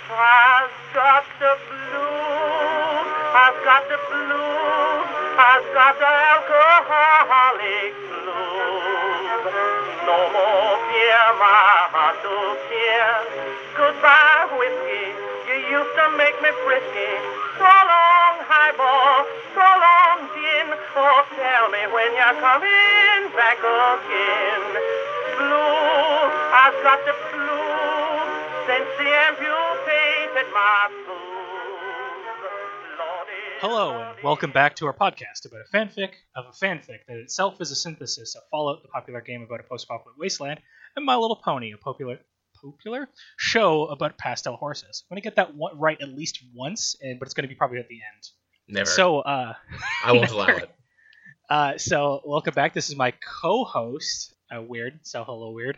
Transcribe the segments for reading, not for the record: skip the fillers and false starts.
I've got the blues, I've got the blues, I've got the alcoholic blues. No more beer, my heart to cheer. Goodbye, whiskey, you used to make me frisky. So long, highball, so long, gin. Oh, tell me when you're coming back again. Blues, I've got the blues, since the amputated my blues. Lordy, Hello, and welcome back to our podcast about a fanfic of a fanfic that itself is a synthesis of Fallout, the popular game about a post-apocalyptic wasteland, and My Little Pony, a popular show about pastel horses. I'm going to get that one right at least once, but it's going to be probably at the end. Never. So, I won't allow it. So, welcome back. This is my co-host, Weird. So, hello, Weird.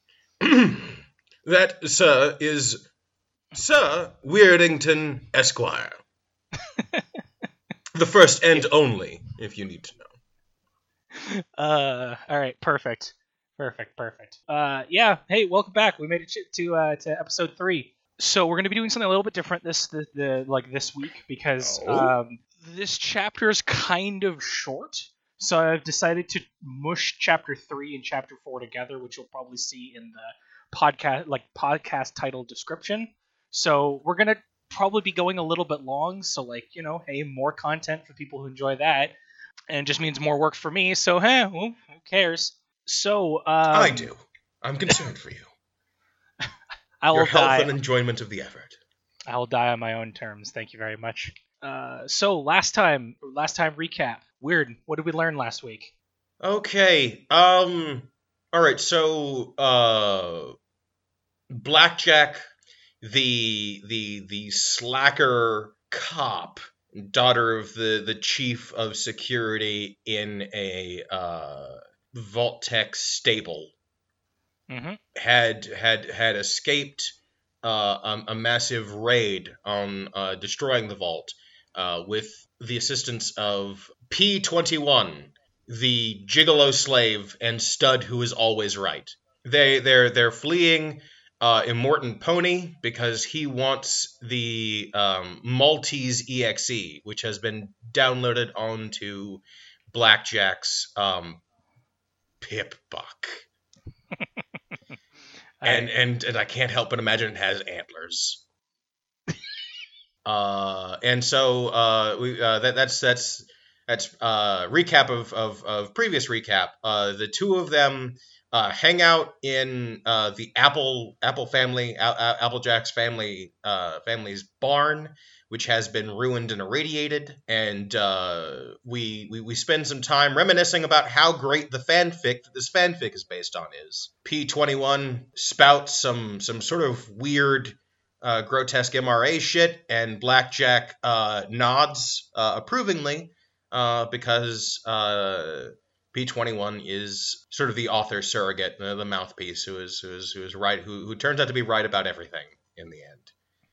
That, sir, is Sir Weirdington Esquire. The first and only, if you need to know. All right, perfect. Yeah, hey, welcome back. We made it to episode 3. So we're going to be doing something a little bit different this week because this chapter is kind of short. So I've decided to mush chapter 3 and chapter 4 together, which you'll probably see in the podcast title description. So we're going to probably be going a little bit long. So hey, more content for people who enjoy that, and it just means more work for me. So who cares? So I do. I'm concerned for you. Your health and enjoyment of the effort. I will die on my own terms. Thank you very much. So last time recap. Weird. What did we learn last week? Okay. All right. So, Blackjack, the slacker cop, daughter of the chief of security in a Vault-Tec stable, had escaped a massive raid on destroying the vault with the assistance of P-21, the gigolo slave and stud who is always right. They're fleeing Immortan Pony because he wants the Maltese EXE, which has been downloaded onto Blackjack's Pip-Buck. And I can't help but imagine it has antlers. And so that's recap of previous recap. The two of them hang out in the Applejack's family's barn, which has been ruined and irradiated, and we spend some time reminiscing about how great the fanfic that this fanfic is based on is. P-21 spouts some sort of weird, grotesque MRA shit, and Blackjack nods approvingly because P-21 is sort of the author surrogate, the mouthpiece, who is right, who turns out to be right about everything in the end.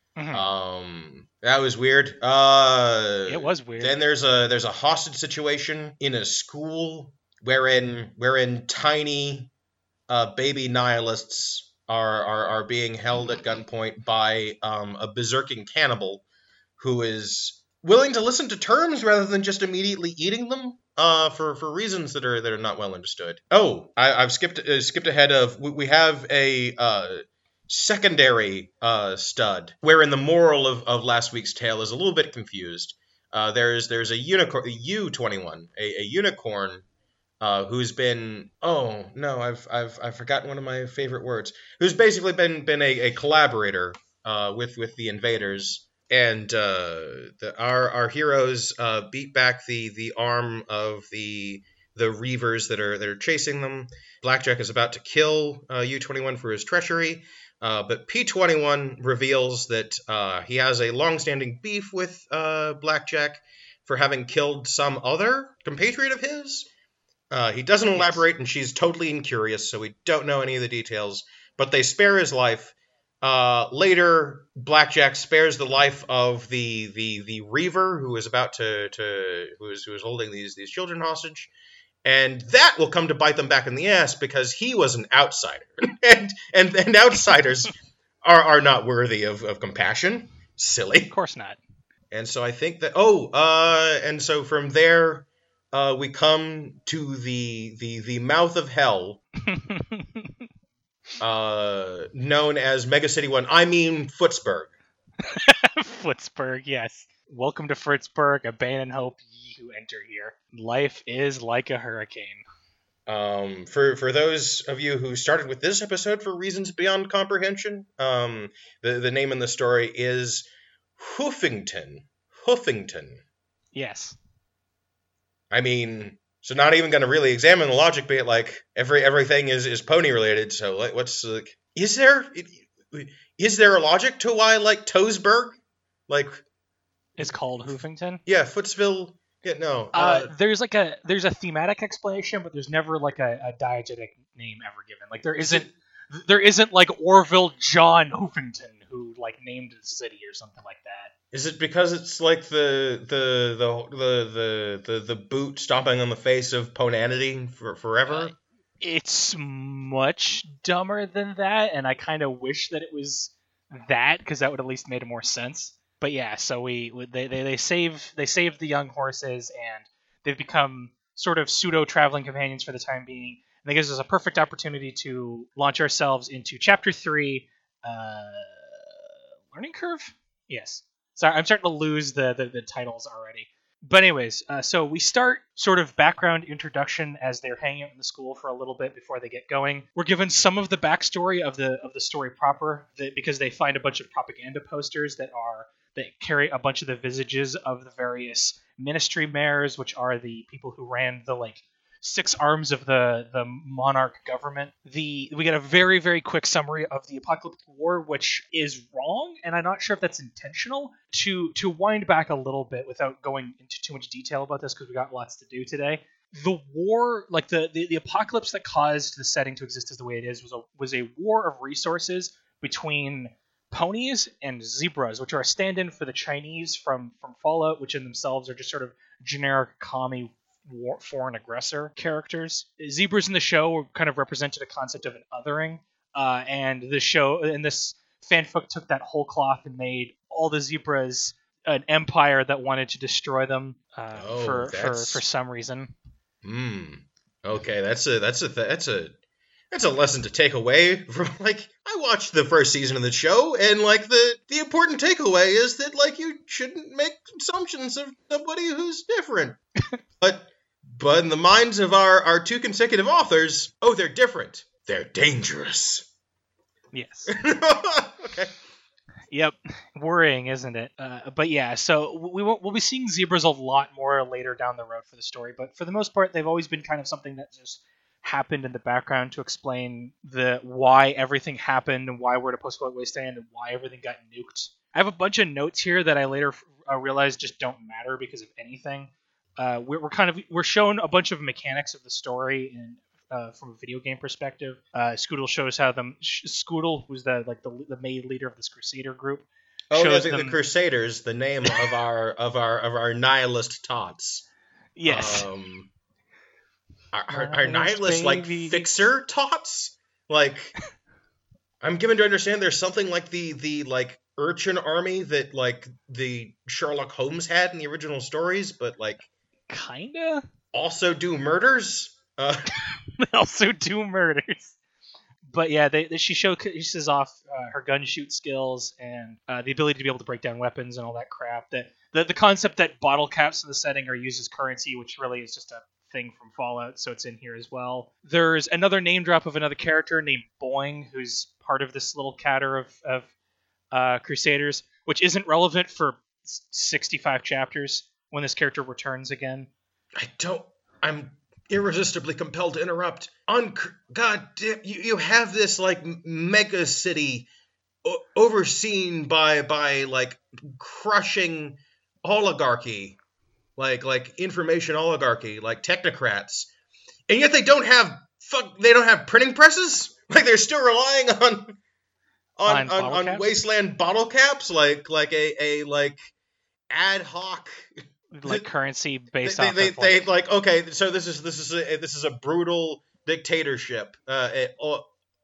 That was weird. It was weird. Then there's a hostage situation in a school wherein tiny baby nihilists are being held at gunpoint by a berserking cannibal who is willing to listen to terms rather than just immediately eating them for reasons that are not well understood. Oh, I've skipped ahead of we have a secondary stud, wherein the moral of last week's tale is a little bit confused. There's a unicorn, U-21, a unicorn who's been I've forgotten one of my favorite words. Who's basically been a collaborator with the invaders, and our heroes beat back the arm of the reavers that are chasing them. Blackjack is about to kill U-21 for his treachery. But P-21 reveals that he has a long-standing beef with Blackjack for having killed some other compatriot of his. He doesn't elaborate, and she's totally incurious, so we don't know any of the details. But they spare his life. Later, Blackjack spares the life of the reaver who is about who is holding these children hostage. And that will come to bite them back in the ass because he was an outsider. and outsiders are not worthy of compassion. Silly. Of course not. And so I think that and so from there we come to the mouth of hell, known as Mega City 1. I mean Footsburg. Footsburg, yes. Welcome to Footsburg, abandon hope, ye who enter here. Life is like a hurricane. For those of you who started with this episode for reasons beyond comprehension, the name in the story is Hoofington. Yes. I mean, so not even going to really examine the logic, be it like everything is pony related. So like, what's like, is there a logic to why like Toesburg, like, It's called Hoofington? Yeah, Footsville. Yeah, no. There's a thematic explanation, but there's never like a diegetic name ever given. Like there isn't like Orville John Hoofington who like named the city or something like that. Is it because it's like the boot stomping on the face of Ponanity for forever? It's much dumber than that, and I kind of wish that it was that, because that would at least made more sense. But yeah, so they save the young horses, and they've become sort of pseudo traveling companions for the time being. And that gives us a perfect opportunity to launch ourselves into Chapter 3, Learning Curve? Yes. Sorry, I'm starting to lose the titles already. But anyways, so we start sort of background introduction as they're hanging out in the school for a little bit before they get going. We're given some of the backstory of the story proper, because they find a bunch of propaganda posters that carry a bunch of the visages of the various ministry mayors, which are the people who ran the like 6 arms of the monarch government. We get a very, very quick summary of the Apocalyptic War, which is wrong, and I'm not sure if that's intentional. To wind back a little bit without going into too much detail about this, because we got lots to do today. The war, like the apocalypse that caused the setting to exist as the way it is, was a war of resources between ponies and zebras, which are a stand-in for the Chinese from Fallout, which in themselves are just sort of generic commie foreign aggressor characters. Zebras in the show kind of represented a concept of an othering, and this fanfic took that whole cloth and made all the zebras an empire that wanted to destroy them for some reason. Okay, that's a lesson to take away from, like, I watched the first season of the show, and like the important takeaway is that like you shouldn't make assumptions of somebody who's different. But in the minds of our 2 consecutive authors, they're different. They're dangerous. Yes. Okay. Yep. Worrying, isn't it? But yeah, so we'll be seeing zebras a lot more later down the road for the story, but for the most part, they've always been kind of something that just happened in the background to explain why everything happened and why we're at a post-war wasteland and why everything got nuked. I have a bunch of notes here that I later realized just don't matter because of anything. We're shown a bunch of mechanics of the story from a video game perspective. Scoodle shows how Scoodle, who's the main leader of this Crusader group. The Crusaders, the name of our nihilist tots. Yes. Are nihilists like fixer tots? Like, I'm given to understand there's something like the like urchin army that like the Sherlock Holmes had in the original stories, but like kinda also do murders. Also do murders. But yeah, she showcases off her gun shoot skills and the ability to be able to break down weapons and all that crap. The concept that bottle caps in the setting are used as currency, which really is just a thing from Fallout, so it's in here as well. There's another name drop of another character named Boing, who's part of this little cadre of Crusaders, which isn't relevant for 65 chapters when this character returns again. I'm irresistibly compelled to interrupt. God damn, you have this like mega city overseen by like crushing oligarchy, like information oligarchy, like technocrats, and yet they don't have printing presses. Like they're still relying on wasteland bottle caps, like a like ad hoc. Like currency based they, off they, of they like okay, so this is a brutal dictatorship.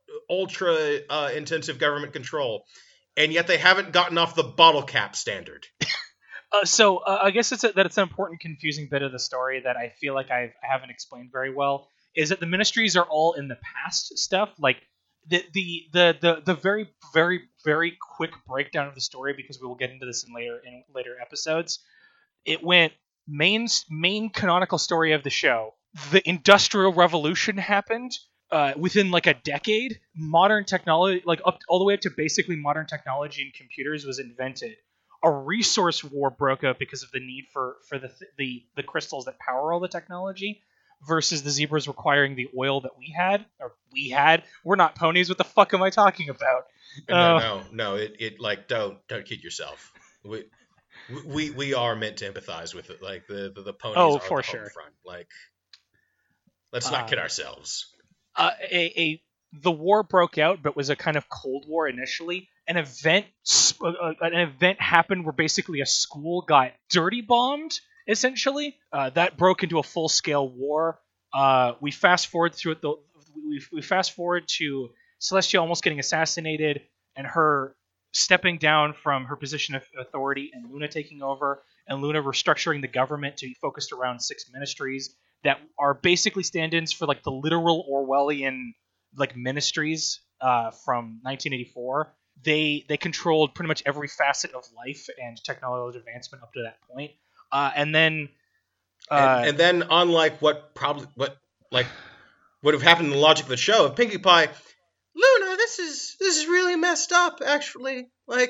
ultra intensive government control, and yet they haven't gotten off the bottle cap standard. So I guess it's an important, confusing bit of the story that I feel like I haven't explained very well. Is that the ministries are all in the past stuff, like the very very very quick breakdown of the story, because we will get into this in later episodes. It went main canonical story of the show. The Industrial Revolution happened. Within like a decade, modern technology, like up all the way up to basically modern technology and computers, was invented. A resource war broke out because of the need for the crystals that power all the technology, versus the zebras requiring the oil that we had. We're not ponies. What the fuck am I talking about? No. It like don't kid yourself. We are meant to empathize with it. Like the ponies. Oh, are for the sure. home front. Like, let's not kid ourselves. The war broke out, but was a kind of Cold War initially. An event happened where basically a school got dirty bombed. Essentially, that broke into a full scale war. We fast forward through it. We fast forward to Celestia almost getting assassinated, and her stepping down from her position of authority, and Luna taking over, and Luna restructuring the government to be focused around 6 ministries that are basically stand-ins for like the literal Orwellian like ministries from 1984. They controlled pretty much every facet of life and technological advancement up to that point. And then, unlike what would have happened in the logic of the show, Pinkie Pie, Luna, this is really messed up, actually. Like,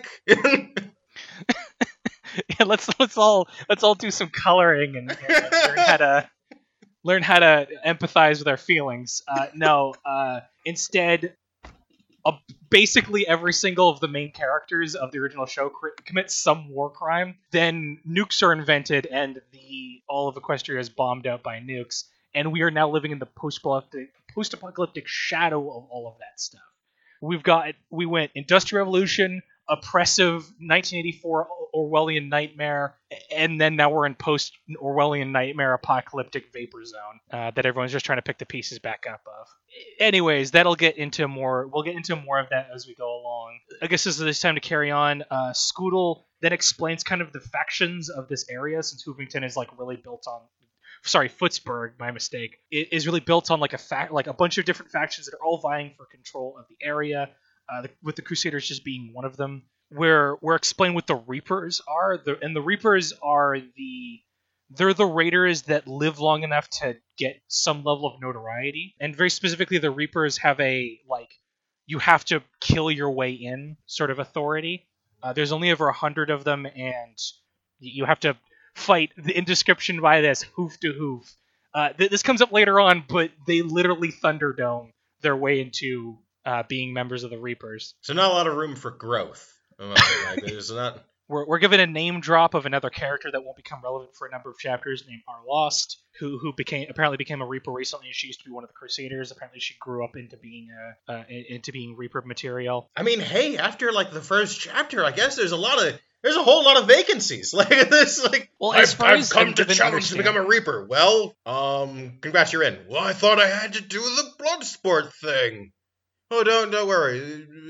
yeah, let's all do some coloring and learn how to empathize with our feelings. Instead, basically every single of the main characters of the original show commits some war crime. Then nukes are invented, and all of Equestria is bombed out by nukes, and we are now living in the post-apocalyptic shadow of all of that stuff. We went Industrial Revolution, oppressive 1984 Orwellian nightmare, and then now we're in post-Orwellian nightmare apocalyptic vapor zone that everyone's just trying to pick the pieces back up of. Anyways, we'll get into more of that as we go along. I guess this is time to carry on. Scoodle then explains kind of the factions of this area, since Hoovington is like really built on. Sorry, Footsburg, my mistake. It is really built on like a bunch of different factions that are all vying for control of the area. With the Crusaders just being one of them. We're explained what the Reapers are, and the Reapers are they're the raiders that live long enough to get some level of notoriety, and very specifically, the Reapers have a you have to kill your way in sort of authority. There's only over 100 of them, and you have to fight in description by this hoof to hoof. This comes up later on, but they literally Thunderdome their way into being members of the Reapers. So not a lot of room for growth. There's not. We're given a name drop of another character that won't become relevant for a number of chapters, named Arlost, who apparently became a Reaper recently, and she used to be one of the Crusaders. Apparently, she grew up into being Reaper material. I mean, hey, after like the first chapter, I guess there's a whole lot of vacancies. Like this, well, I've come to challenge to become a Reaper. Well, congrats, you're in. Well, I thought I had to do the blood sport thing. Oh, don't worry.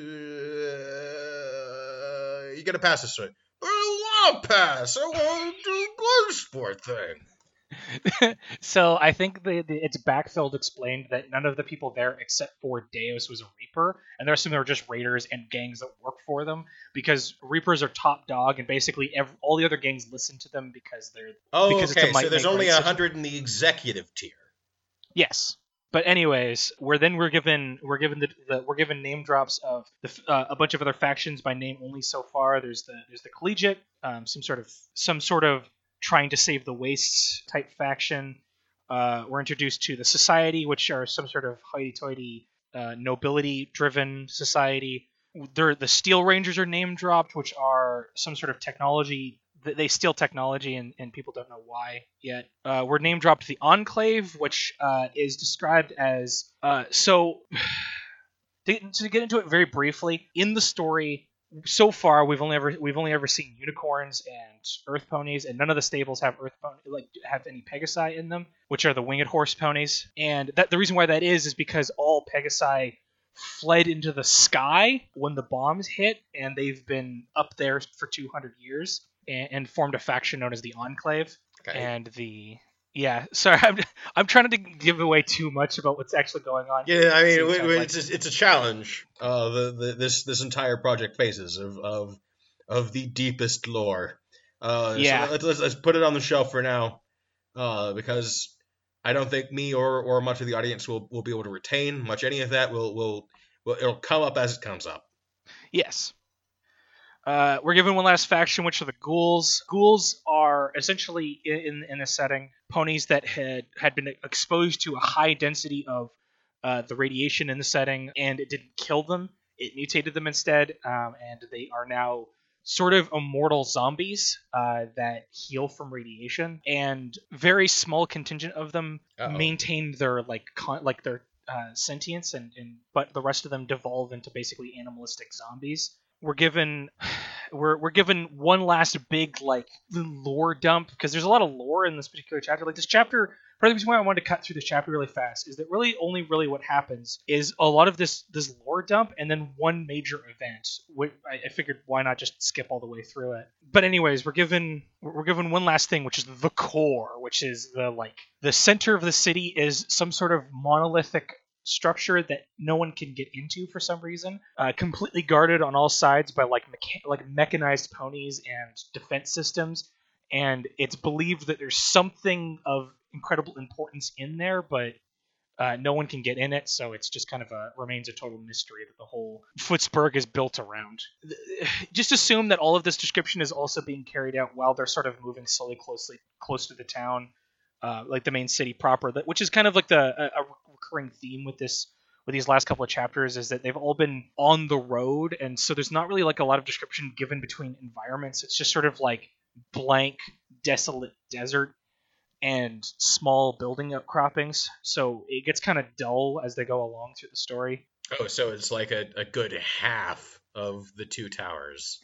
You get a pass this way. I don't want to pass. I want to do the blood sport thing. So I think it's backfilled explained that none of the people there except for Deus was a Reaper, and the rest of them are just raiders and gangs that work for them, because Reapers are top dog, and basically all the other gangs listen to them because they're. Oh, okay. So there's only 100 in the executive tier. Yes. But anyways, we're given name drops of a bunch of other factions by name only so far. There's the Collegiate, some sort of trying to save the wastes type faction. We're introduced to the Society, which are some sort of hoity-toity nobility driven society. The Steel Rangers are name dropped, which are some sort of technology. They steal technology, and people don't know why yet. We're name dropped the Enclave, which is described as to get into it very briefly. In the story, so far we've only ever seen unicorns and earth ponies, and none of the stables have have any Pegasi in them, which are the winged horse ponies. And the reason why that is because all Pegasi fled into the sky when the bombs hit, and they've been up there for 200 years and formed a faction known as the Enclave. Okay. And sorry, I'm trying to give away too much about what's actually going on. Yeah, I mean, It's it's a challenge. This entire project faces of the deepest lore. Yeah. So let's put it on the shelf for now, because I don't think me or much of the audience will be able to retain much any of that. It'll come up as it comes up. Yes. We're given one last faction, which are the ghouls. Ghouls are essentially, in this setting, ponies that had been exposed to a high density of the radiation in the setting, and it didn't kill them. It mutated them instead, and they are now sort of immortal zombies that heal from radiation. And very small contingent of them maintain their their sentience, but the rest of them devolve into basically animalistic zombies. We're given one last big lore dump, because there's a lot of lore in this particular chapter. Like, this chapter, part of the reason why I wanted to cut through this chapter really fast is that really only what happens is a lot of this lore dump and then one major event. I figured why not just skip all the way through it. But anyways, we're given one last thing, which is the core, which is the center of the city is some sort of monolithic structure that no one can get into for some reason, completely guarded on all sides by mechanized ponies and defense systems, and it's believed that there's something of incredible importance in there, but no one can get in it, so it's just kind of remains a total mystery that the whole Footsburg is built around. Just assume that all of this description is also being carried out while they're sort of moving slowly close to the town, like the main city proper, which is kind of like a recurring theme with these last couple of chapters, is that they've all been on the road, and so there's not really like a lot of description given between environments. It's just sort of like blank, desolate desert and small building outcroppings, so it gets kind of dull as they go along through the story. Oh, so it's like a good half of the Two Towers.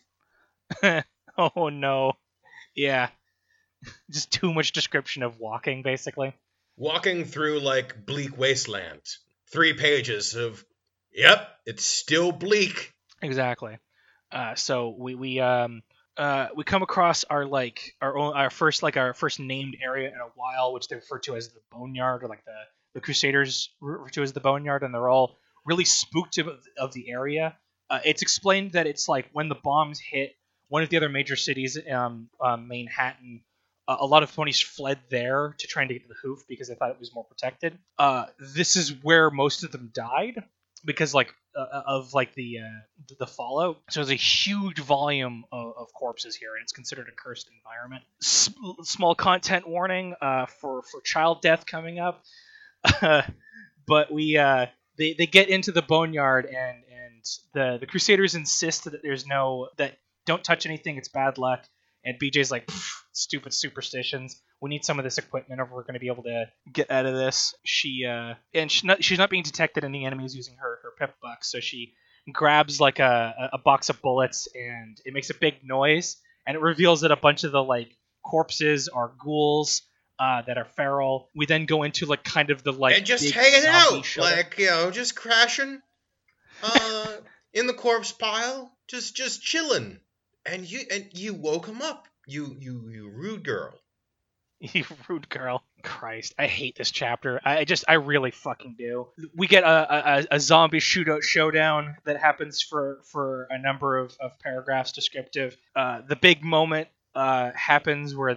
Oh no. Yeah. Just too much description of walking, basically. Walking through like bleak wasteland. 3 pages of, yep, it's still bleak. Exactly. So we come across our first named area in a while, which they refer to as the Boneyard, or like the Crusaders refer to as the Boneyard, and they're all really spooked of the area. It's explained that it's like when the bombs hit one of the other major cities, Manhattan. A lot of ponies fled there to try and get to the Hoof because they thought it was more protected. This is where most of them died because of the fallout. So there's a huge volume of corpses here, and it's considered a cursed environment. Small content warning for child death coming up. But they get into the Boneyard, and the Crusaders insist that don't touch anything, it's bad luck. And BJ's like, stupid superstitions. We need some of this equipment if we're going to be able to get out of this. She's not being detected any enemies using her pep box, so she grabs like a box of bullets, and it makes a big noise, and it reveals that a bunch of the corpses are ghouls that are feral. We then go into kind of the and just hanging out, just crashing in the corpse pile, just chilling. And you woke him up. You rude girl. You rude girl. Christ, I hate this chapter. I really fucking do. We get a zombie showdown that happens for a number of paragraphs descriptive. The big moment happens where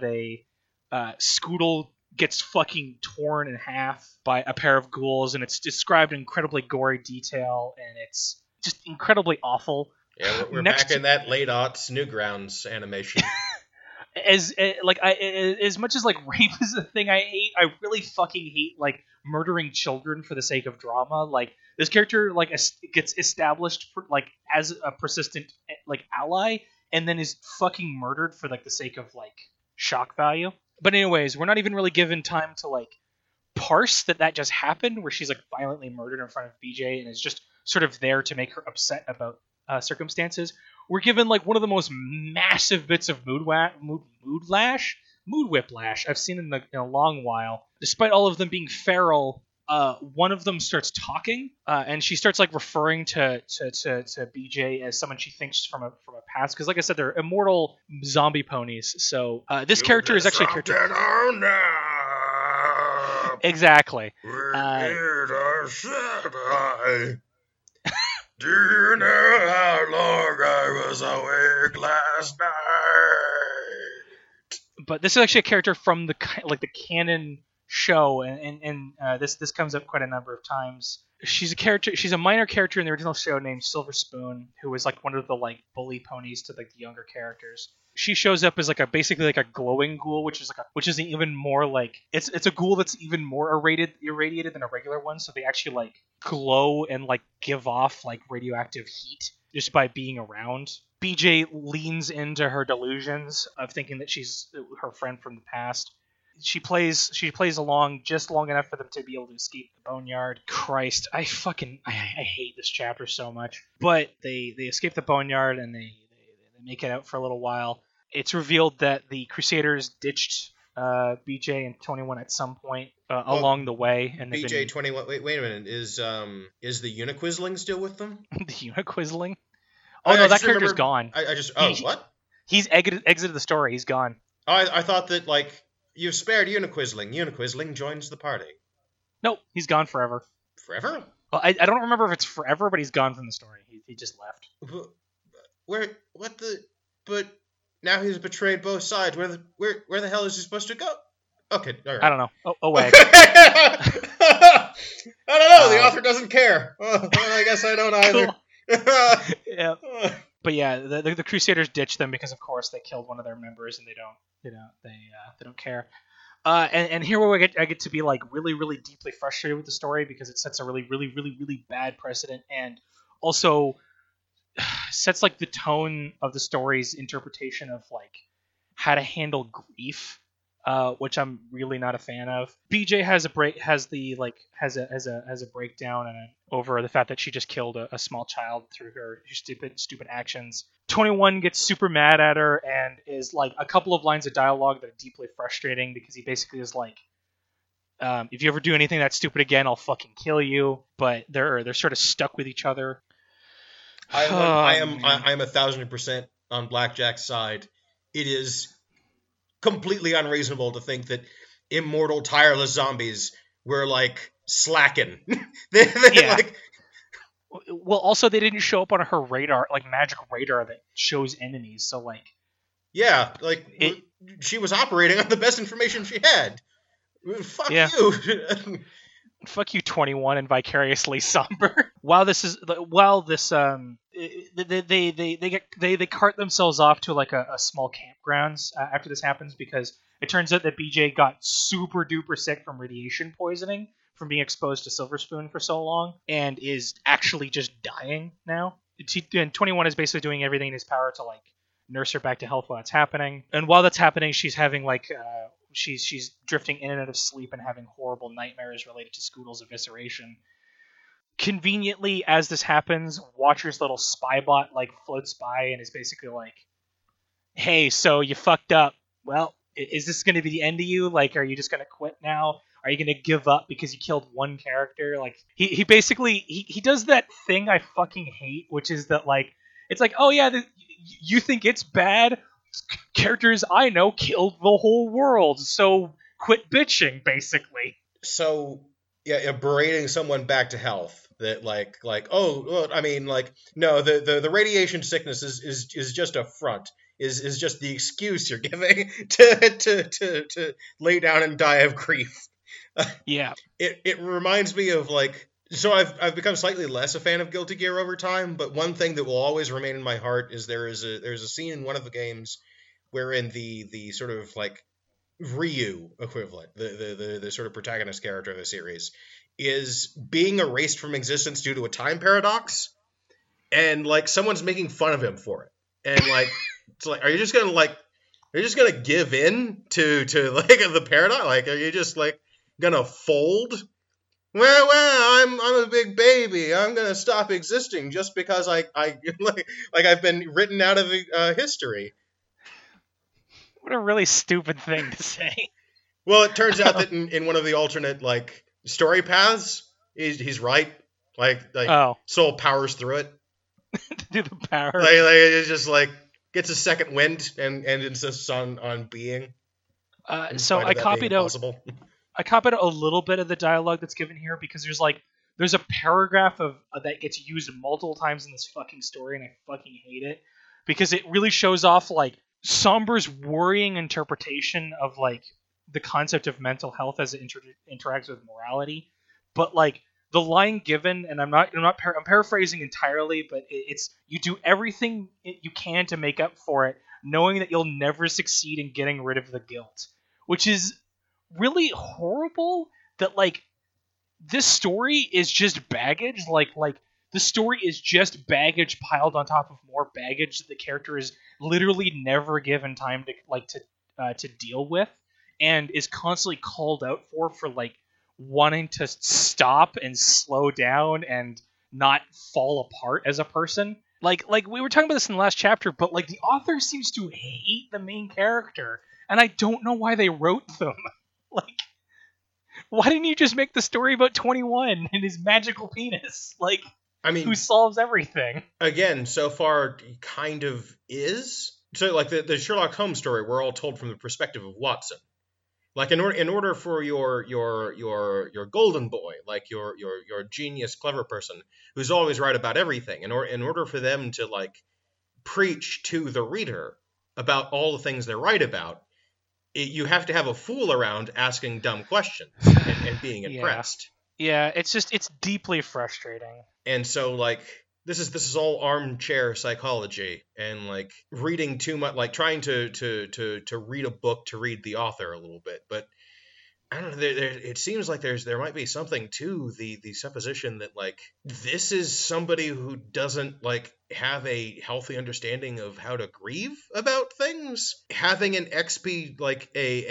Scootle gets fucking torn in half by a pair of ghouls, and it's described in incredibly gory detail, and it's just incredibly awful. Yeah, we're back in that late aughts Newgrounds animation. As much as rape is a thing I hate, I really fucking hate murdering children for the sake of drama. This character gets established for as a persistent ally, and then is fucking murdered for the sake of shock value. But anyways, we're not even really given time to parse that just happened, where she's violently murdered in front of BJ and is just sort of there to make her upset about circumstances. We're given one of the most massive bits of mood whiplash I've seen in a long while. Despite all of them being feral, one of them starts talking, and she starts like referring to BJ as someone she thinks from a past. Because like I said, they're immortal zombie ponies. So this character is actually a character. Exactly. Do you know how long I was awake last night? But this is actually a character from the canon show, and this comes up quite a number of times. She's a minor character in the original show named Silver Spoon, who was like one of the like bully ponies to like the younger characters. She shows up as basically like a glowing ghoul, which is an even more like it's a ghoul that's even more irradiated than a regular one. So they actually like glow and like give off like radioactive heat just by being around. BJ leans into her delusions of thinking that she's her friend from the past. She plays along just long enough for them to be able to escape the boneyard. Christ, I hate this chapter so much. But they escape the boneyard and they make it out for a little while. It's revealed that the Crusaders ditched BJ and 21 at some point along the way, and BJ 21. Wait a minute. Is the Uniquisling still with them? The Uniquisling? Oh no, that character's gone. What? He's exited the story. He's gone. I thought that like you've spared Uniquisling. Uniquisling joins the party. Nope, he's gone forever. Forever? Well, I don't remember if it's forever, but he's gone from the story. He just left. But now he's betrayed both sides. Where the hell is he supposed to go? Okay, all right. I don't know. Away. I don't know. The author doesn't care. Well, I guess I don't either. Yeah. But yeah, the Crusaders ditched them because, of course, they killed one of their members, and they don't care. And here I get to be like really, really deeply frustrated with the story because it sets a really, really, really, really bad precedent, and also sets like the tone of the story's interpretation of like how to handle grief, which I'm really not a fan of. BJ has a breakdown over the fact that she just killed a small child through her stupid actions. 21 gets super mad at her and is like a couple of lines of dialogue that are deeply frustrating because he basically is like, if you ever do anything that stupid again, I'll fucking kill you. But they're sort of stuck with each other. I am 1,000% on Blackjack's side. It is completely unreasonable to think that immortal, tireless zombies were like slacking. Like. Well, also they didn't show up on her radar, like magic radar that shows enemies. So like. Yeah, like she was operating on the best information she had. Fuck you. Fuck you, 21, and vicariously somber. They cart themselves off to like a small campgrounds after this happens because it turns out that BJ got super duper sick from radiation poisoning from being exposed to Silver Spoon for so long and is actually just dying now. And 21 is basically doing everything in his power to like nurse her back to health while that's happening. And while that's happening, she's having like she's drifting in and out of sleep and having horrible nightmares related to Scoodle's evisceration. Conveniently, as this happens, Watcher's little spy bot like floats by and is basically like, "Hey, so you fucked up. Well, is this going to be the end of you? Like, are you just going to quit now? Are you going to give up because you killed one character?" Like, he basically he does that thing I fucking hate, which is that like it's like, oh yeah, you think it's bad? Characters I know killed the whole world, so quit bitching, basically. So yeah, berating someone back to health. That like oh well, I mean like no, the radiation sickness is just a front. Is just the excuse you're giving to lay down and die of grief. Yeah. It reminds me of like, so I've become slightly less a fan of Guilty Gear over time, but one thing that will always remain in my heart is there's a scene in one of the games wherein the sort of like Ryu equivalent, the sort of protagonist character of the series, is being erased from existence due to a time paradox, and like someone's making fun of him for it, and like it's like, are you just gonna give in to like the paradox? Like, are you just like gonna fold? Well, I'm a big baby. I'm gonna stop existing just because I like I've been written out of history. What a really stupid thing to say. Well, it turns out that in one of the alternate like story paths, he's right. Like Oh, Soul powers through it. do the power. Like it's just like gets a second wind and insists on being. In So spite of that being impossible. I copied a little bit of the dialogue that's given here because there's a paragraph of that gets used multiple times in this fucking story, and I fucking hate it because it really shows off like Somber's worrying interpretation of like the concept of mental health as it interacts with morality. But like the line given, and I'm paraphrasing entirely, but it's you do everything you can to make up for it, knowing that you'll never succeed in getting rid of the guilt, which is really horrible. That like this story is just baggage. Like the story is just baggage piled on top of more baggage that the character is literally never given time to deal with, and is constantly called out for like wanting to stop and slow down and not fall apart as a person. Like we were talking about this in the last chapter, but like the author seems to hate the main character, and I don't know why they wrote them. Like, why didn't you just make the story about 21 and his magical penis? Like, I mean, who solves everything? Again, so far, he kind of is. So, like the Sherlock Holmes story, we're all told from the perspective of Watson. Like, in order for your golden boy, like your genius, clever person who's always right about everything, in order for them to like preach to the reader about all the things they're right about, you have to have a fool around asking dumb questions and being impressed. Yeah, it's deeply frustrating. And so like this is all armchair psychology and like reading too much, like trying to read a book to read the author a little bit. But I don't know. It seems like there might be something to the supposition that like this is somebody who doesn't like have a healthy understanding of how to grieve about things. Having an XP like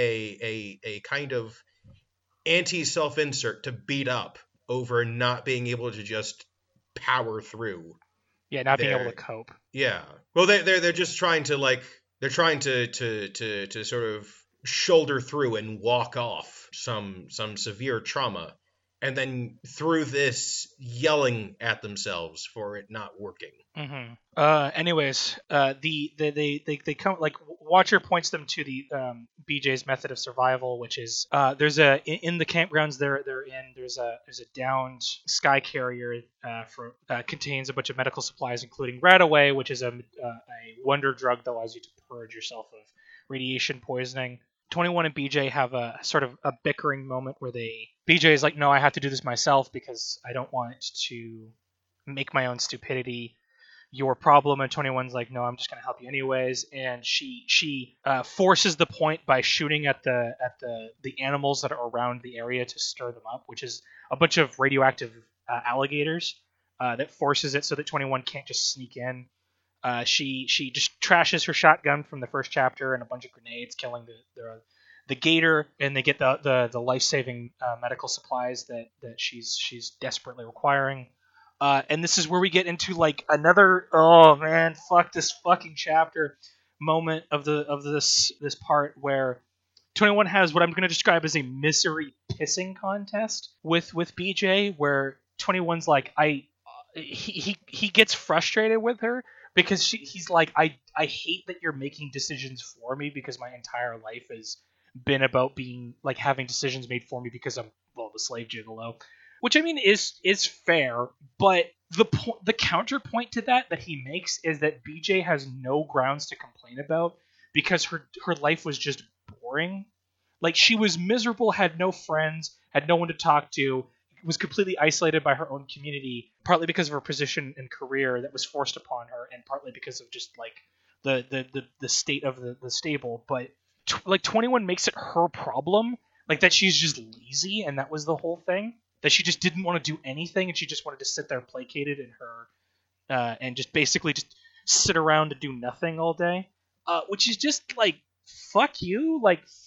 a kind of anti-self insert to beat up over not being able to just power through. Yeah, not being able to cope. Yeah. Well, they're just trying to like they're trying to sort of shoulder through and walk off some severe trauma, and then through this yelling at themselves for it not working. Mm-hmm. Anyways, they come like Watcher points them to the BJ's method of survival, which is there's in the campgrounds they're in there's a downed sky carrier contains a bunch of medical supplies, including Radaway, which is a wonder drug that allows you to purge yourself of radiation poisoning. 21 and BJ have a sort of a bickering moment where BJ is like, no, I have to do this myself because I don't want to make my own stupidity your problem, and 21's like, no, I'm just going to help you anyways, and she forces the point by shooting at the animals that are around the area to stir them up, which is a bunch of radioactive alligators that forces it so that 21 can't just sneak in. She just trashes her shotgun from the first chapter and a bunch of grenades, killing the gator, and they get the life-saving medical supplies that she's desperately requiring. And this is where we get into like another fuck this fucking chapter moment of this part where 21 has what I'm going to describe as a misery pissing contest with BJ, where 21's like he gets frustrated with her because he's like, I hate that you're making decisions for me because my entire life has been about being like having decisions made for me because I'm the slave gigolo. Which I mean is fair, but the counterpoint to that he makes is that BJ has no grounds to complain about because her life was just boring. Like, she was miserable, had no friends, had no one to talk to, was completely isolated by her own community, partly because of her position and career that was forced upon her, and partly because of just like the state of the stable. But like 21 makes it her problem, like that she's just lazy, and that was the whole thing. That she just didn't want to do anything, and she just wanted to sit there placated in her, and just basically just sit around and do nothing all day. Which is just like, fuck you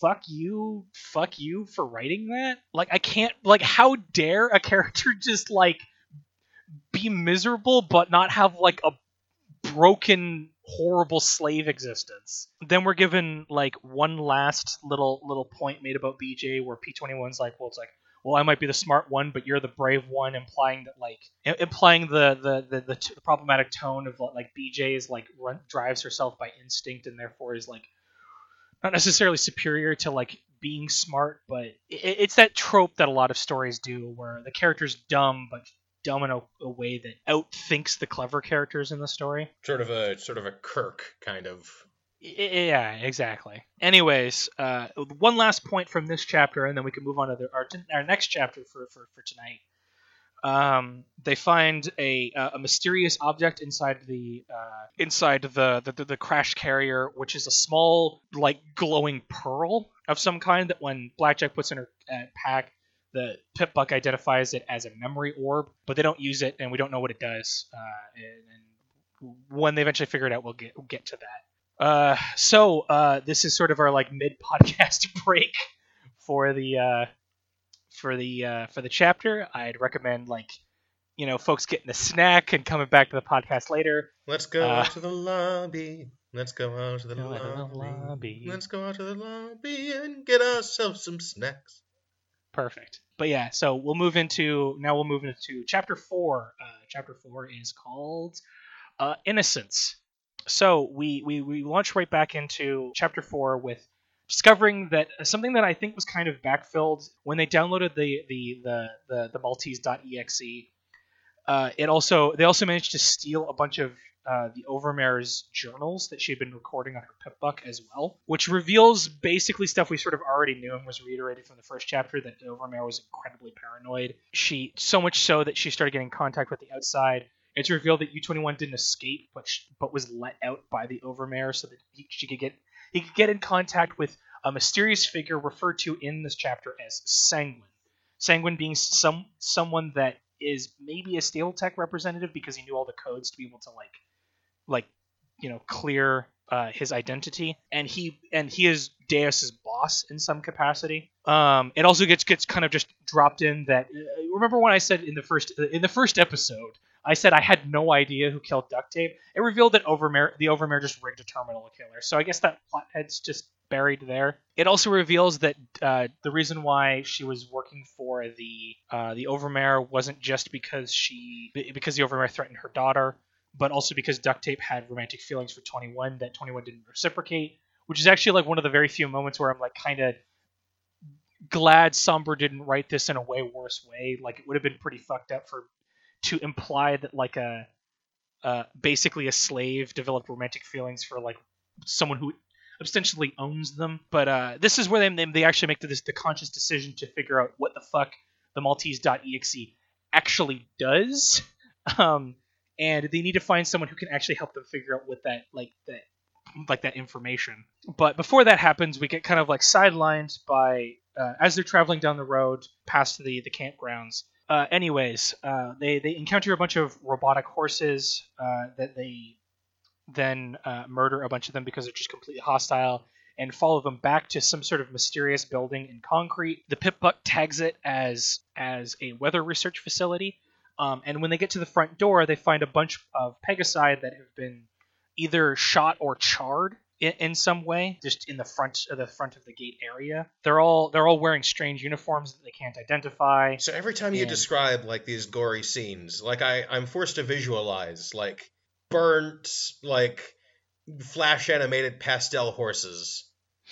for writing that. Like, I can't, like, how dare a character just like be miserable but not have like a broken, horrible slave existence. Then we're given like one last little point made about BJ where P21's like, well, it's like, well, I might be the smart one, but you're the brave one, implying that implying the problematic tone of like BJ is like drives herself by instinct and therefore is like not necessarily superior to like being smart, but it's that trope that a lot of stories do where the character's dumb, but dumb in a way that outthinks the clever characters in the story. Sort of a Kirk kind of. Yeah, exactly. Anyways, one last point from this chapter, and then we can move on to our next chapter for tonight. They find a mysterious object inside the crash carrier, which is a small, like, glowing pearl of some kind that when Blackjack puts in her pack, the Pip-Buck identifies it as a memory orb, but they don't use it, and we don't know what it does. And when they eventually figure it out, we'll get to that. So this is sort of our like mid-podcast break for the chapter. I'd recommend folks getting a snack and coming back to the podcast later. Let's go out to the lobby. Let's go out to the lobby. Let's go out to the lobby and get ourselves some snacks. Perfect. But yeah, so we'll move into chapter 4. Chapter 4 is called Innocence. So we launch right back into chapter 4 with discovering that something that I think was kind of backfilled when they downloaded the Maltese.exe. They also managed to steal a bunch of the Overmare's journals that she had been recording on her Pip-Buck as well, which reveals basically stuff we sort of already knew and was reiterated from the first chapter, that Overmare was incredibly paranoid. So much so that she started getting contact with the outside. It's revealed that U-21 didn't escape, but was let out by the Overmare so that he could get in contact with a mysterious figure referred to in this chapter as Sanguine. Sanguine being someone that is maybe a Steel-Tech representative because he knew all the codes to be able to clear his identity, and he is Deus's boss in some capacity. It also gets kind of just dropped in that remember when I said in the first episode I said I had no idea who killed Duct Tape. It revealed that the Overmare just rigged a terminal killer. So I guess that plot head's just buried there. It also reveals that the reason why she was working for the Overmare wasn't just because the Overmare threatened her daughter, but also because Duct Tape had romantic feelings for 21 that 21 didn't reciprocate, which is actually like one of the very few moments where I'm like kind of glad Somber didn't write this in a way worse way. Like, it would have been pretty fucked up to imply that like basically a slave developed romantic feelings for like someone who ostensibly owns them. But this is where they actually make the conscious decision to figure out what the fuck the Maltese.exe actually does. And they need to find someone who can actually help them figure out what that information. But before that happens, we get kind of like sidelined by as they're traveling down the road past the campgrounds. They encounter a bunch of robotic horses that they then murder a bunch of them because they're just completely hostile, and follow them back to some sort of mysterious building in concrete. The Pip-Buck tags it as a weather research facility, and when they get to the front door, they find a bunch of Pegasi that have been either shot or charred in some way, just in the front of the gate area. They're all wearing strange uniforms that they can't identify. So every time you describe like these gory scenes, like I'm forced to visualize like burnt, like flash animated pastel horses,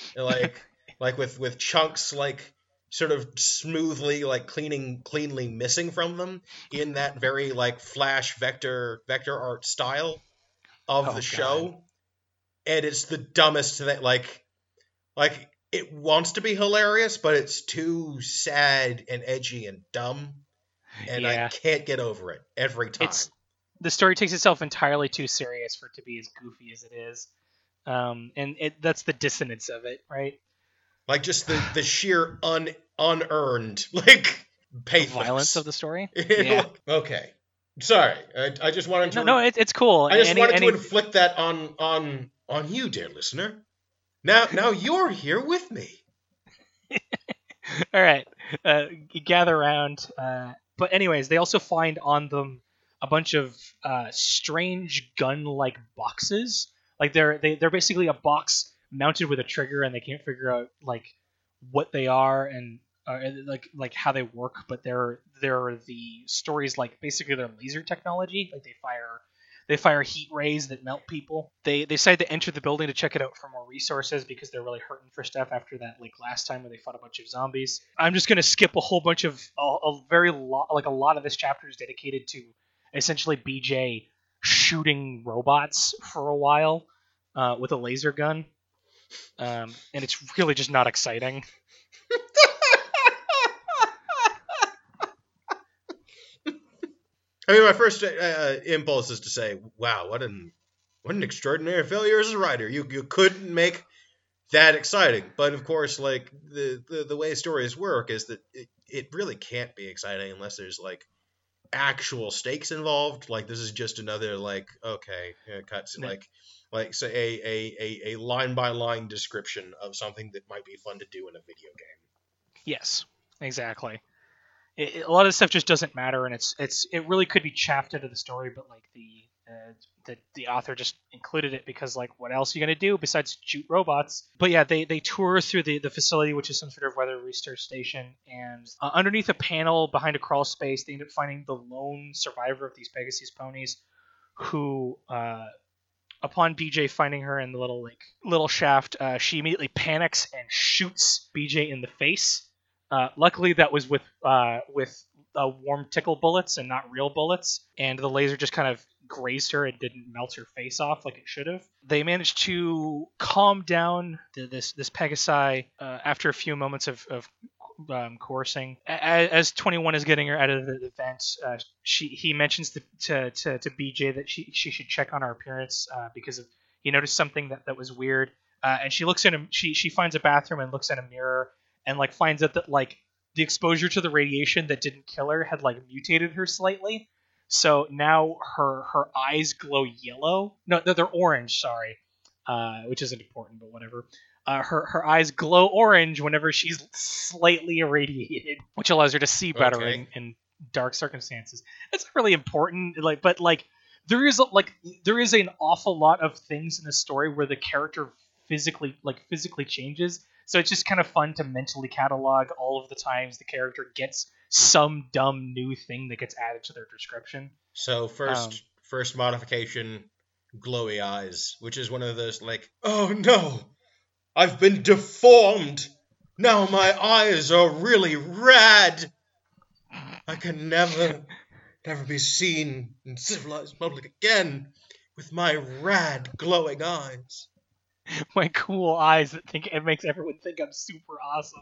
like with chunks like sort of smoothly like cleanly missing from them in that very like flash vector art style of the show. And it's the dumbest that like it wants to be hilarious, but it's too sad and edgy and dumb, and I can't get over it every time. The story takes itself entirely too serious for it to be as goofy as it is, and that's the dissonance of it, right? Like just the sheer unearned like pathos. The violence of the story. Yeah. Okay. Sorry, I just wanted to. No, it's cool. I just wanted to inflict that on you, dear listener. Now you're here with me. All right, gather around. But anyways, they also find on them a bunch of strange gun-like boxes. Like they're basically a box mounted with a trigger, and they can't figure out like what they are. And like how they work, but they're the stories like basically their laser technology. Like they fire heat rays that melt people. They decide to enter the building to check it out for more resources because they're really hurting for stuff after that like last time where they fought a bunch of zombies. I'm just gonna skip a whole bunch of a lot of this chapter is dedicated to essentially BJ shooting robots for a while with a laser gun, and it's really just not exciting. I mean, my first impulse is to say, "Wow, what an extraordinary failure as a writer! You couldn't make that exciting." But of course, like the way stories work is that it really can't be exciting unless there's like actual stakes involved. Like this is just another like cuts like say a line by line description of something that might be fun to do in a video game. Yes, exactly. A lot of stuff just doesn't matter, and it really could be chaffed out of the story, but like the author just included it because like what else are you gonna do besides shoot robots? But yeah, they tour through the facility, which is some sort of weather research station, and underneath a panel behind a crawl space, they end up finding the lone survivor of these Pegasus ponies, who upon BJ finding her in the little shaft, she immediately panics and shoots BJ in the face. Luckily, that was with warm tickle bullets and not real bullets, and the laser just kind of grazed her and didn't melt her face off like it should have. They managed to calm down this Pegasi after a few moments of coercing. As 21 is getting her out of the vent, he mentions to BJ that she should check on her appearance because he noticed something that was weird. And she looks in she finds a bathroom and looks in a mirror and like finds out that like the exposure to the radiation that didn't kill her had like mutated her slightly. So now her eyes glow yellow. No, they're orange. Sorry, which isn't important, but whatever. Her eyes glow orange whenever she's slightly irradiated, which allows her to see better in dark circumstances. That's really important. But there is an awful lot of things in the story where the character physically changes. So it's just kind of fun to mentally catalog all of the times the character gets some dumb new thing that gets added to their description. So first modification, glowy eyes, which is one of those like, oh no, I've been deformed. Now my eyes are really rad. I can never be seen in civilized public again with my rad glowing eyes. My cool eyes that think it makes everyone think I'm super awesome.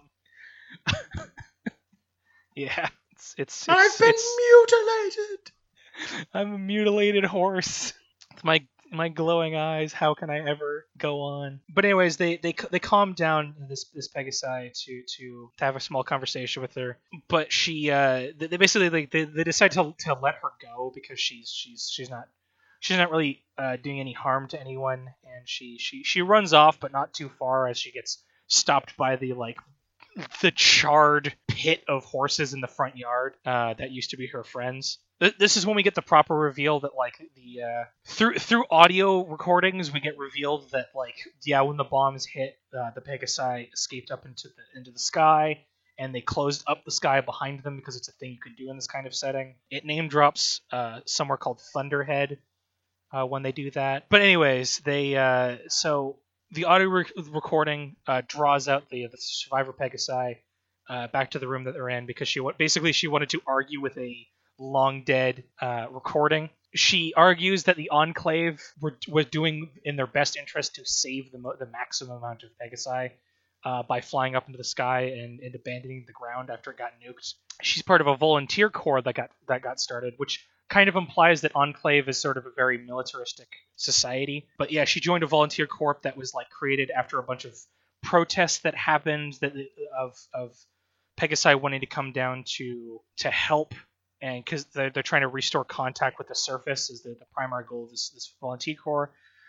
Yeah, it's I've been mutilated. I'm a mutilated horse. With my glowing eyes. How can I ever go on? But anyways, they calm down this Pegasi to have a small conversation with her. But she they basically they decide to let her go because she's not really doing any harm to anyone, and she runs off, but not too far, as she gets stopped by the charred pit of horses in the front yard that used to be her friends. This is when we get the proper reveal that through audio recordings we get revealed that when the bombs hit, the Pegasi escaped up into the sky, and they closed up the sky behind them because it's a thing you can do in this kind of setting. It name drops somewhere called Thunderhead when they do that. But anyways, they so the audio recording draws out the survivor Pegasi back to the room that they're in because she wanted to argue with a long dead recording. She argues that the Enclave were doing in their best interest to save the maximum amount of Pegasi by flying up into the sky and abandoning the ground after it got nuked. She's part of a volunteer corps that got started, which kind of implies that Enclave is sort of a very militaristic society. But yeah, she joined a volunteer corps that was created after a bunch of protests that happened of Pegasi wanting to come down to help, and because they're trying to restore contact with the surface is the primary goal of this volunteer corps.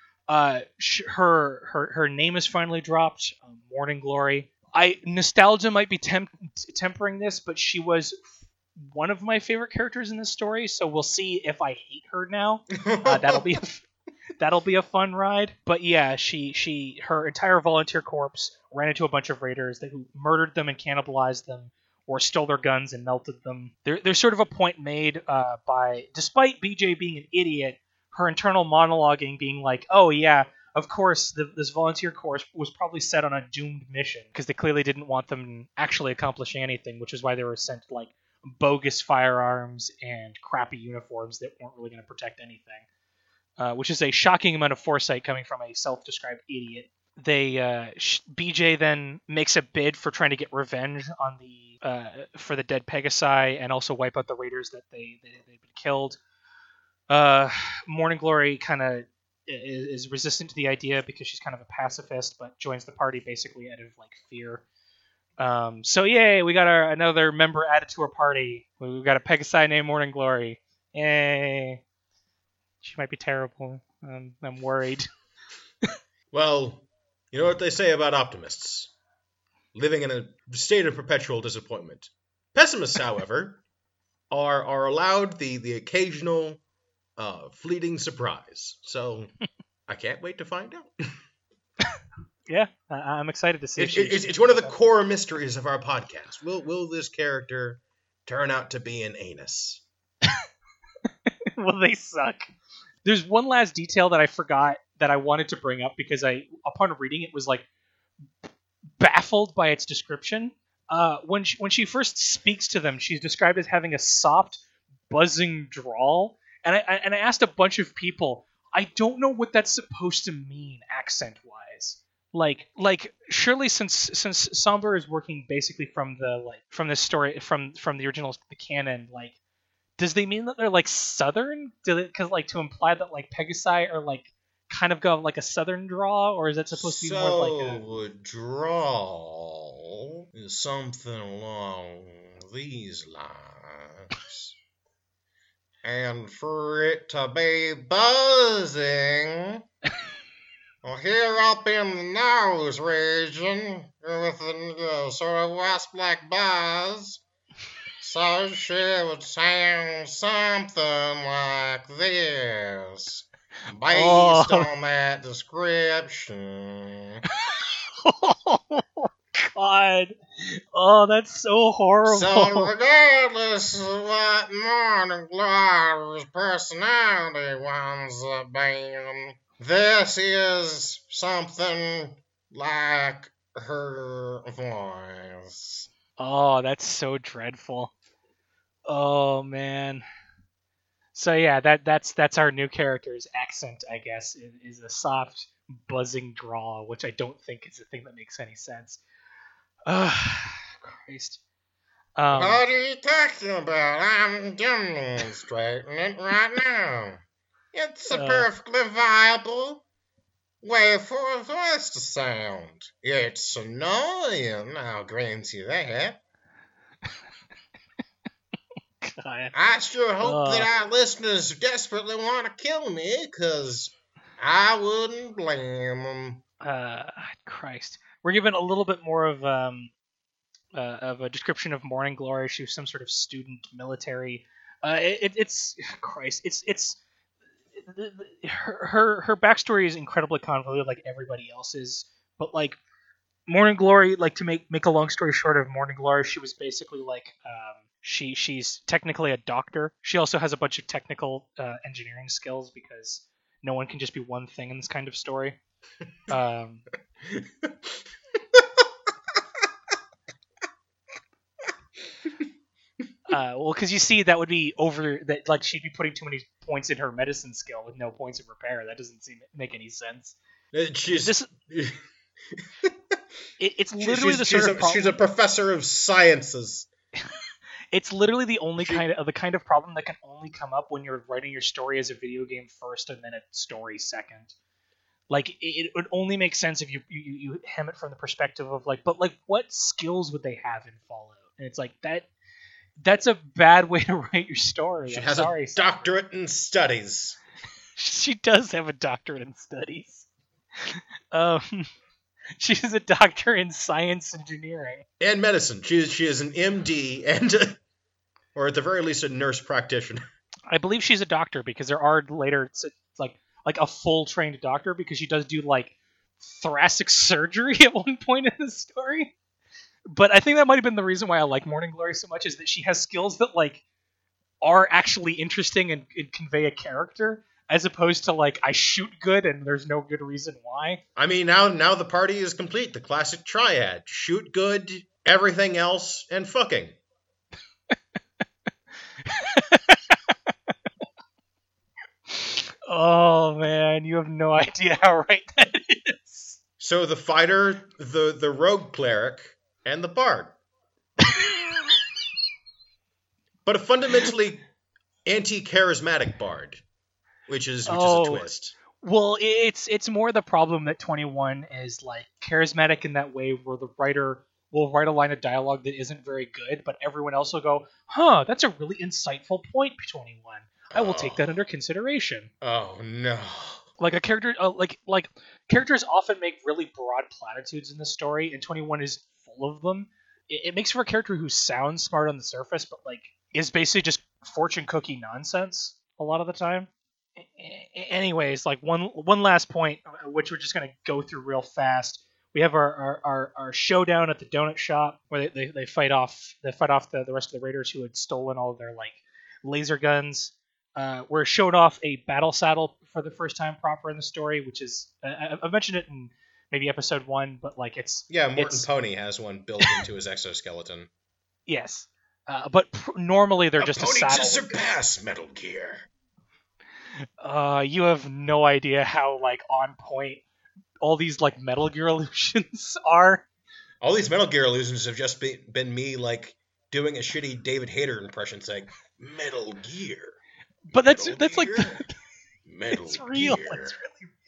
Her name is finally dropped, Morning Glory. Nostalgia might be tempering this, but she was one of my favorite characters in this story, so we'll see if I hate her now. That'll be a fun ride. But yeah, her entire volunteer corps ran into a bunch of raiders who murdered them and cannibalized them or stole their guns and melted them. There's sort of a point made despite BJ being an idiot, her internal monologuing being like, oh yeah, of course, this volunteer corps was probably set on a doomed mission because they clearly didn't want them actually accomplishing anything, which is why they were sent like bogus firearms and crappy uniforms that weren't really going to protect anything, which is a shocking amount of foresight coming from a self-described idiot. BJ then makes a bid for trying to get revenge on for the dead Pegasi and also wipe out the raiders that they've been killed. Morning Glory kind of is resistant to the idea because she's kind of a pacifist, but joins the party basically out of like fear. So yay, we got another member added to our party. We've got a Pegasi named Morning Glory. Yay. She might be terrible. I'm worried. Well, you know what they say about optimists. Living in a state of perpetual disappointment. Pessimists, however, are allowed the occasional fleeting surprise. So I can't wait to find out. Yeah, I'm excited to see. It's one of the core mysteries of our podcast. Will this character turn out to be an anus? Well, they suck. There's one last detail that I forgot that I wanted to bring up because upon reading it, was like baffled by its description. When she first speaks to them, she's described as having a soft, buzzing drawl, and I asked a bunch of people. I don't know what that's supposed to mean accent-wise. Like surely since Somber is working basically from the story from the original the canon, like does they mean that they're like southern? Because like to imply that like Pegasi are like kind of go like a southern draw, or is that supposed to be more like a drawl is something along these lines. And for it to be buzzing, well, here up in the nose region, with a sort of wasp-like buzz, so she would sound something like this, based on that description. Oh, God. Oh, that's so horrible. So regardless of what Morning Glory's personality winds up being, this is something like her voice. Oh, that's so dreadful. Oh, man. So yeah, that's our new character's accent, I guess, is a soft, buzzing drawl, which I don't think is a thing that makes any sense. Christ. What are you talking about? I'm demonstrating it right now. It's a perfectly viable way for a voice to sound. It's annoying, I'll grant you that. God. I sure hope that our listeners desperately want to kill me, because I wouldn't blame them. Christ. We're given a little bit more of a description of Morning Glory. She was some sort of student military. It's Christ. It's her backstory is incredibly convoluted, like everybody else's. But like Morning Glory, like to make a long story short of Morning Glory, she was basically like she's technically a doctor. She also has a bunch of technical engineering skills because no one can just be one thing in this kind of story. Well, because you see, that would be over that. Like she'd be putting too many points in her medicine skill with no points of repair. That doesn't make any sense. It's literally she's a professor of sciences. It's literally the only kind of problem that can only come up when you're writing your story as a video game first and then a story second. Like it would only make sense if you hem it from the perspective of like, but like what skills would they have in Fallout? And it's like that's a bad way to write your story. She has a doctorate in studies. She does have a doctorate in studies. She's a doctor in science engineering and medicine. She is an MD and, or at the very least, a nurse practitioner. I believe she's a doctor because there are later like a full trained doctor, because she does do like thoracic surgery at one point in the story. But I think that might have been the reason why I like Morning Glory so much, is that she has skills that like are actually interesting and convey a character, as opposed to like I shoot good and there's no good reason why. I mean, now the party is complete. The classic triad: shoot good, everything else, and fucking. Oh man, you have no idea how right that is. So the fighter, the rogue cleric, and the bard. But a fundamentally anti-charismatic bard, which is a twist. Well, it's more the problem that 21 is like charismatic in that way, where the writer will write a line of dialogue that isn't very good, but everyone else will go, "Huh, that's a really insightful point, 21. I will take that under consideration." Oh no! Like a character, like characters often make really broad platitudes in the story, and 21 is full of them. It makes for a character who sounds smart on the surface, but like is basically just fortune cookie nonsense a lot of the time. Anyways, like one last point, which we're just gonna go through real fast. We have our showdown at the donut shop where they fight off the rest of the raiders who had stolen all of their like laser guns. We're showed off a battle saddle for the first time proper in the story, which is I've mentioned it in maybe episode 1, but like Morton Pony has one built into his exoskeleton. Yes, but normally they're just a pony saddle. To surpass Metal Gear. You have no idea how like on point all these like Metal Gear illusions are. All these Metal Gear illusions have just been me like doing a shitty David Hayter impression saying Metal Gear. But that's like Metal it's real. Gear. It's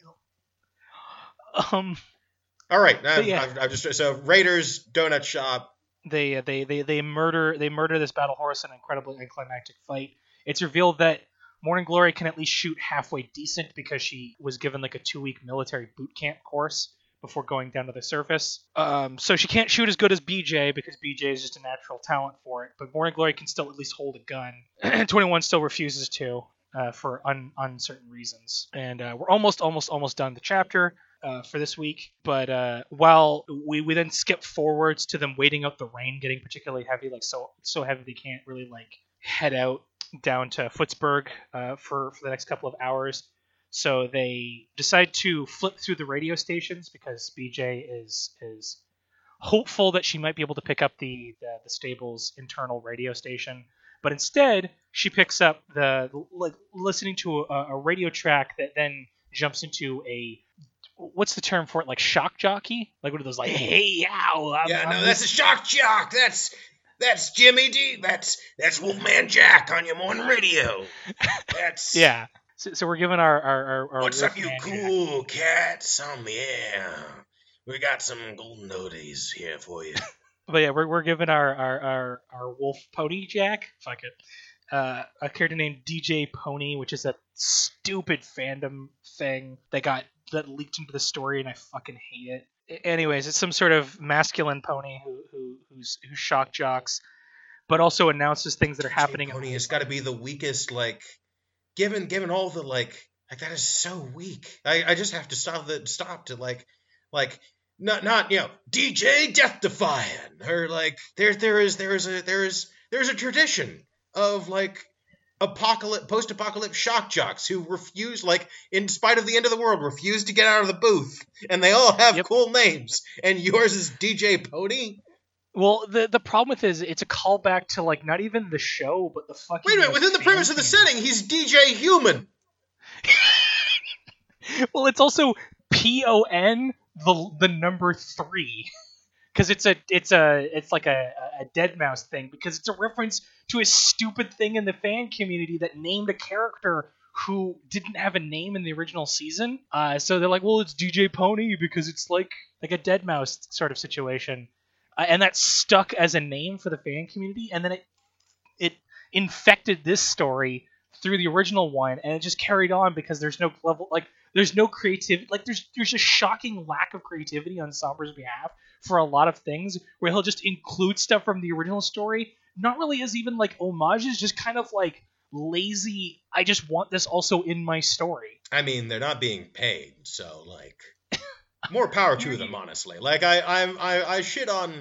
really real. All right, yeah. I've just so Raiders donut shop. They murder this battle horse in an incredibly anticlimactic fight. It's revealed that Morning Glory can at least shoot halfway decent because she was given like a 2-week military boot camp course before going down to the surface. So she can't shoot as good as BJ because BJ is just a natural talent for it. But Morning Glory can still at least hold a gun. 21 still refuses to for uncertain reasons. And we're almost done the chapter for this week. But while we then skip forwards to them waiting out the rain getting particularly heavy, like so heavy they can't really like head out down to Footsburg for the next couple of hours. So they decide to flip through the radio stations because BJ is hopeful that she might be able to pick up the stable's internal radio station. But instead, she picks up listening to a radio track that then jumps into a, what's the term for it? Like shock jockey? Like one of those like, hey, yow. That's a shock jock. That's Jimmy D. That's Wolfman Jack on your morning radio. That's yeah. So we're giving our what's up, you cool cats? Yeah, we got some golden oldies here for you. But yeah, we're giving our wolf pony Jack. Fuck it. A character named DJ Pony, which is a stupid fandom thing that leaked into the story, and I fucking hate it. Anyways, it's some sort of masculine pony who's shock jocks, but also announces things that are happening. Pony has got to be the weakest, like, given all the like that is so weak. I just have to stop to like not DJ Death Defying or like there is a tradition of like post-apocalypse shock jocks who refuse, like, in spite of the end of the world, refuse to get out of the booth, and they all have cool names, and yours is DJ Pony? Well, the problem with it is it's a callback to, like, not even the show, but the fucking... Wait a minute, within the premise of the setting, he's DJ Human! Well, it's also PON, the number 3. Because it's like a Deadmau5 thing, because it's a reference to a stupid thing in the fan community that named a character who didn't have a name in the original season. So they're like, well, it's DJ Pony because it's like a Deadmau5 sort of situation. And that stuck as a name for the fan community, and then it infected this story through the original one, and it just carried on because there's no level, like, there's no creativity, like, there's a shocking lack of creativity on Sombra's behalf for a lot of things, where he'll just include stuff from the original story, not really as even, like, homages, just kind of, like, lazy, I just want this also in my story. I mean, they're not being paid, so, like, more power to them, honestly. Like, I shit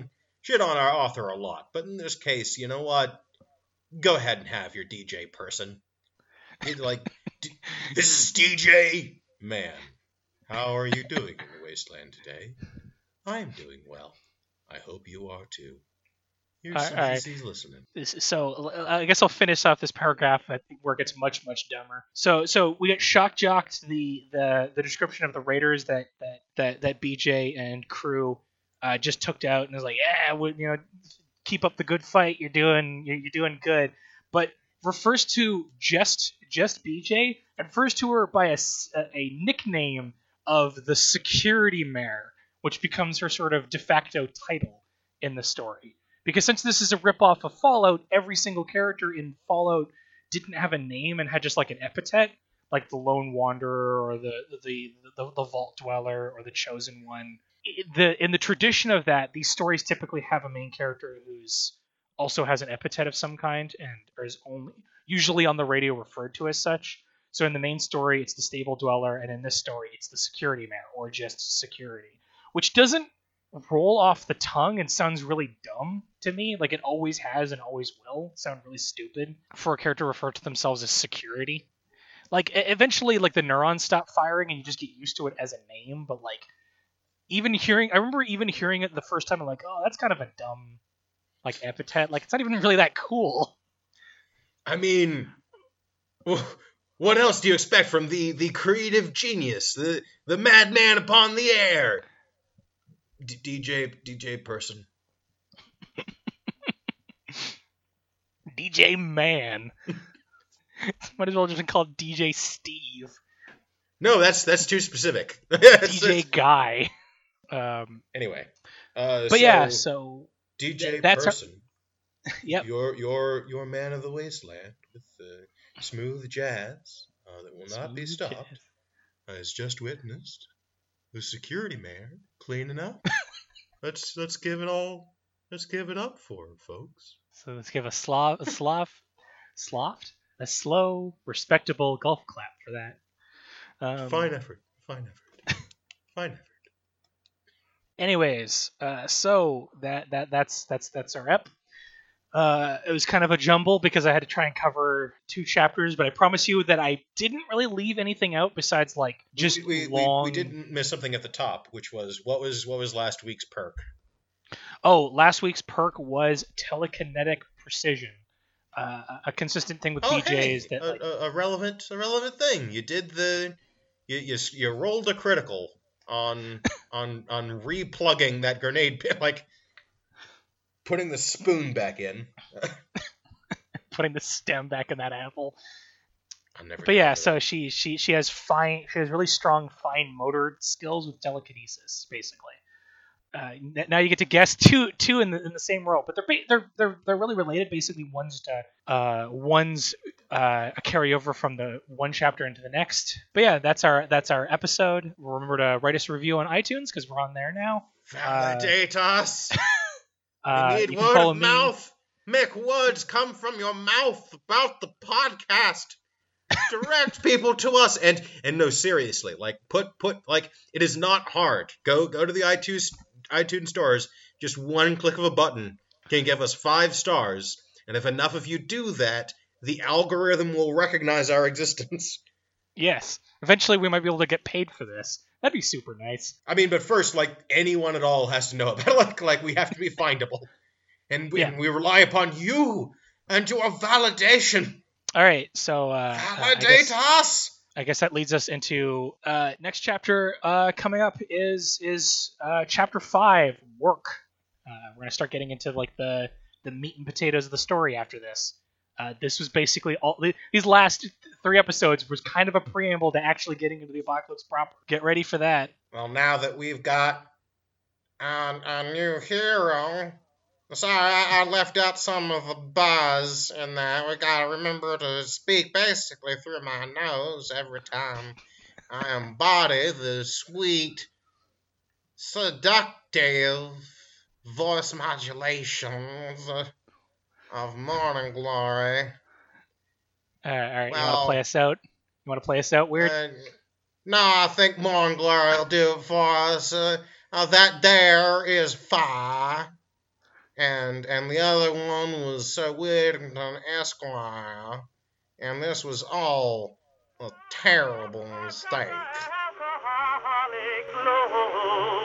shit on our author a lot, but in this case, you know what? Go ahead and have your DJ person. Like, this is DJ. Man, how are you doing in the wasteland today? I'm doing well. I hope you are too. Here's some easy listening. So I guess I'll finish off this paragraph where it gets much dumber. So we get shock jocked the description of the raiders that BJ and crew just took out, and is like, yeah, keep up the good fight. You're doing good, but refers to just BJ and refers to her by a nickname of the Security Mare, which becomes her sort of de facto title in the story. Because since this is a ripoff of Fallout, every single character in Fallout didn't have a name and had just like an epithet, like the Lone Wanderer or the Vault Dweller or the Chosen One. In the tradition of that, these stories typically have a main character who's also has an epithet of some kind and is only usually on the radio referred to as such. So in the main story, it's the Stable Dweller, and in this story, it's the Security Mare or just Security, which doesn't roll off the tongue and sounds really dumb to me. Like, it always has and always will sound really stupid for a character to refer to themselves as Security. Like, eventually, like, the neurons stop firing and you just get used to it as a name, but like, I remember even hearing it the first time, I'm like, oh, that's kind of a dumb, like, epithet. Like, it's not even really that cool. I mean, what else do you expect from the creative genius, the madman upon the air? DJ person. DJ Man. Might as well just been called DJ Steve. No, that's too specific. DJ Guy. Anyway. So DJ that's person. Yep. Your man of the wasteland with the smooth jazz that will not be stopped has just witnessed the Security Mare cleaning up. let's give it up for him, folks. So let's give a slow, respectable golf clap for that. Fine effort. Anyways, so that's our ep. It was kind of a jumble because I had to try and cover 2 chapters, but I promise you that I didn't really leave anything out besides like just long. We didn't miss something at the top, which was what was last week's perk. Oh, last week's perk was telekinetic precision. A consistent thing with BJ's that a relevant thing. You did you rolled a critical on replugging that grenade pin, like putting the spoon back in. Putting the stem back in that apple. But yeah, so she has really strong fine motor skills with telekinesis, basically. Now you get to guess two in the same row, but they're really related. Basically, one's a carryover from the one chapter into the next. But yeah, that's our episode. Remember to write us a review on iTunes because we're on there now. Validate us. We need word of mouth. Make words come from your mouth about the podcast. Direct people to us, and no, seriously, like put like it is not hard. Go to the iTunes stores. Just one click of a button can give us 5 stars, and if enough of you do that, the algorithm will recognize our existence. Yes, eventually we might be able to get paid for this. That'd be super nice. I mean, but first, like, anyone at all has to know about it. Like we have to be findable, and we rely upon you and your validation. All right, so validate us. I guess that leads us into next chapter. Coming up is chapter 5, work. We're gonna start getting into like the meat and potatoes of the story after this. This was basically all these last 3 episodes was kind of a preamble to actually getting into the apocalypse proper. Get ready for that. Well, now that we've got a new hero. Sorry, I left out some of the buzz in that. We gotta remember to speak basically through my nose every time I embody the sweet, seductive voice modulations of Morning Glory. All right, well, you want to play us out? You want to play us out, Weird? No, I think Morning Glory will do it for us. That there is fire. and the other one was Sir Whittington Esquire, and this was all a terrible mistake. Alcoholic blues.